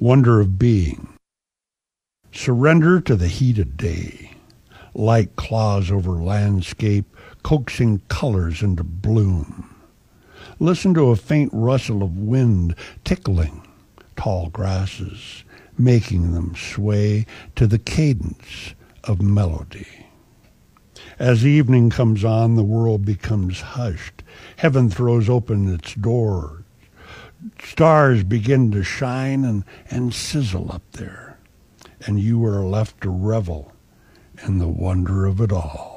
Wonder of being. Surrender to the heat of day. Light claws over landscape, coaxing colors into bloom. Listen to a faint rustle of wind tickling tall grasses, making them sway to the cadence of melody. As evening comes on, the world becomes hushed. Heaven throws open its doors. Stars begin to shine and sizzle up there. And you are left to revel in the wonder of it all.